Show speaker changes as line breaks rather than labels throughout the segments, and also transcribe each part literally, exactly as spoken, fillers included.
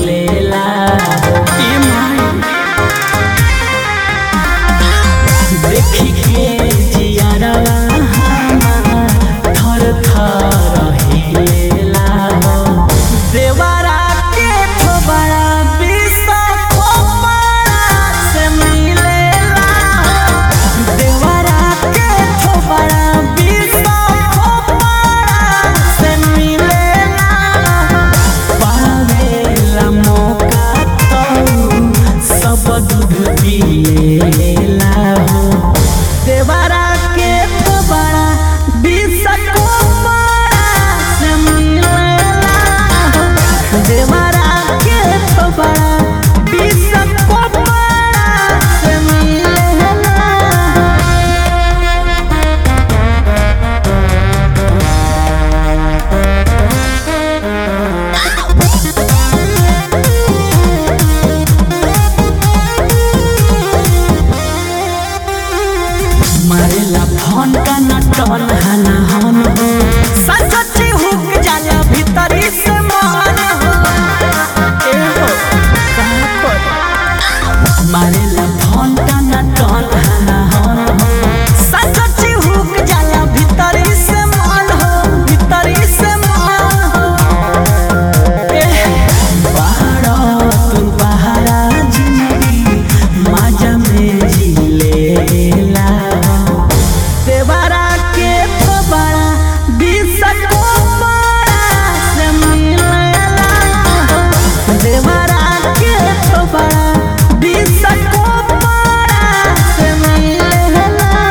हिलेला देखी के जियारवा थर थर हिलेला देवरा के थोबड़ा बिसा खोपड़ा से मिलेला देवरा के थोबड़ा बिसा खोपड़ा से मिलेला पावेला मौका तो सब दूध पिएला देवरा के थोबड़ा बिसा खोपड़ा से मिलेला देवरा के थोबड़ा बिसा खोपड़ा से मिलेला। मारेला फोन का न टन हना हन हो सच्ची हुक जाला भीतरी से मान हो ए हो कहां पर मारेला फोन का न टन हना हन हो सच्ची हुक जाला भीतरी से मान हो भीतरी से मान हो ए बाहर तू बाहरा जिंदगी मजा में जिलेला देवरा के थोबड़ा बिसा खोपड़ा से मिलेला देवरा के थोबड़ा बिसा खोपड़ा से मिलेला।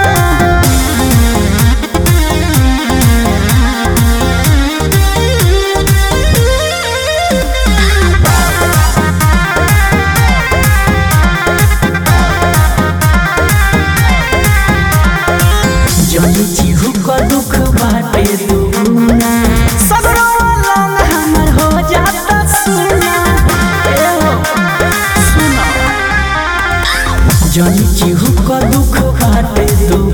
जनी चिहु का दुख बाटे दुना सगरो लंग हमर हो जाता सुना ए हो सुना जनी चिहु का दुख बाटे दुना